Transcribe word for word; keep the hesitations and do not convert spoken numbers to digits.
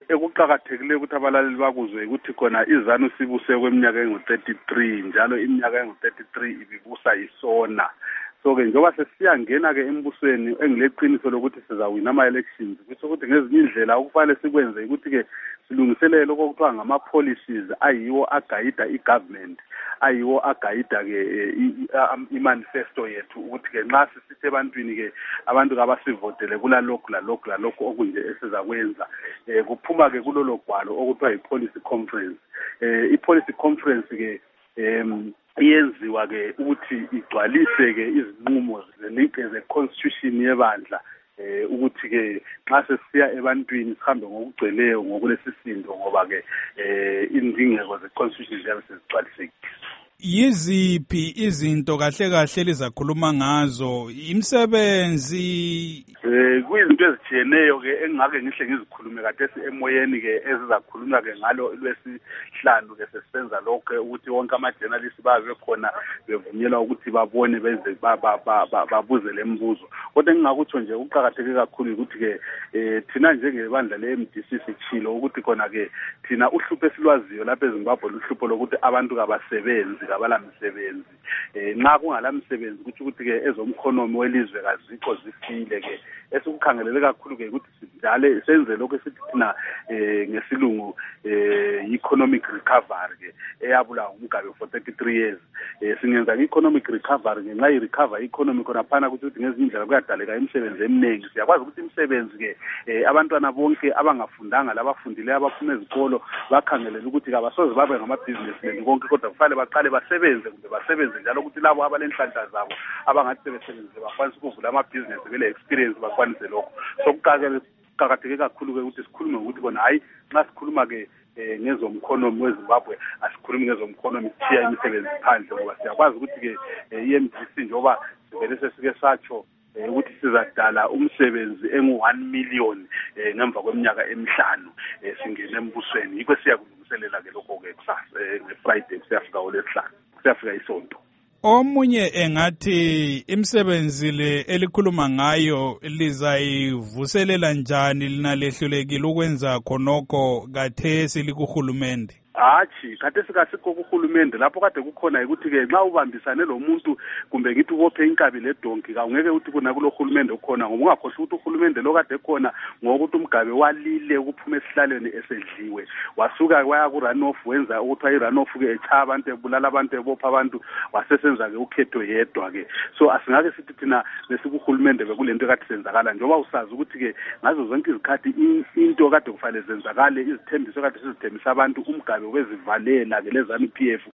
ekuqakathekile ukuthi abalaleli bakuzwe ukuthi khona iZanu sibuse kweminyaka engu thirty-three njalo iminyaka engu thirty-three ibibusa isona. So ke njoba sesiyangena ke embusweni engileqiniso lokuthi sizawina ama elections kusho ukuthi ngezinye indlela okufanele sikwenze ukuthi ke silungiselele okuthiwa ngama policies ayiwo agayida igovernment ayiwo agayida ke imanifesto yethu ukuthi ke nxa sisithe ebantwini ke abantu kabasivotele kula lokhu la lokhu la lokhu okunje esizakwenza eh kuphuma ke kulolo gwalo okuthiwa ipolicy conference eh ipolicy conference ke em iyenziwa ke ukuthi igcwalise ke izinqumo ze constitution yebandla eh ukuthi ke nxa sesiya ebantwini sihambe ngokugcweleyo ngokulesisindo ngoba ke eh indingeko ze constitution ziyabe sezigcwalisekile. Yiziphi izinto kahle kahle lizakhuluma ngazo imisebenzi eh kuyizinto ezitshiyeneyo ke engake ngihle ngizikhulume kade emoyeni ke ezizakhulunywa ke ngalo lwesihlanu ke sesenza lokho ukuthi wonke ama journalists babe khona bevunyelwa ukuthi babone benze babuze lembuzo kodwa engingakutsho nje uqhakatheke kakhulu ukuthi ke thina njengebandla le-M D C sichilo ukuthi khona ke thina uhlupho esilwaziyo lapha eZimbabwe luhlupho lokuthi abantu kabasebenzi kabala msebenzi eh nxa kungala msebenzi ukuthi ukuthi ke ezomkhonomi welizwe kazikho zifile ke esikukhangelele kakhulu ke ukuthi sidale senze lokho esithi thina eh ngesilungu eh economic recovery ke eyabula umgabe for thirty-three years eh singenza economic recovery ngenxa i recover economy khona phana ukuthi ngezinye indlela kuyadaleka imisebenzi eminingi siyakwazi ukuthi imisebenzi ke abantwana bonke abangafundanga labafundile abaphuma ezikolo bakhangelele ukuthi kabasoze babe ngama businessmen konke kodwa kufanele baqale basebenze kumbe basebenze njalo ukuthi labo abalenhlanhla zabo abangathi sebesebenze bakwanisa ukuvula ama business bele experience bakwanise lokho so kuqakatheke kakhulu ke ukuthi sikhulume ukuthi kona hayi nxa sikhuluma ke ngezomkhonomi weZimbabwe asikhulumi ngezomkhonomi sithiya imisebenzi phandle ngoba siyakwazi ukuthi ke i-M D C njoba sivele sesike satsho ukuthi sizadala umsebenzi engu one million ngemva kweminyaka emihlanu singene embusweni yikho siyakulungiselela ke lokho ke kusasa ngeFriday siyafika olesihlanu siyafika isonto. Omunye engathi imisebenzi le elikhuluma ngayo lizayivuselela njani lina lehlulekile ukwenza khonokho kathesi likuhulumende? Hachi kade sikasikho kuhulumende lapho kade kukhona ukuthi ke nxa ubambisane lo muntu kumbe ngithi ubophe inkabi ledonki kawungeke uthi kuna kulo hulumende ukhona ngoba ungakhohle ukuthi uhulumende lo kade khona ngokuthi umgabe walile ukuphuma esihlalweni esedliwe wasuka waya ku runoff wenza ukuthi ayi runoff ke echa abantu ebulala abantu ebopha abantu wasesenza ke ukhetho yedwa ke so asingake sithi thina lesikuhulumende bekulento kade senzakala njoba usazi ukuthi ke ngazo zonke izikhathi into kade kufanele zenzakale izithembiso kade sizithembisa abantu umgabe wezivalela ke lezanu P F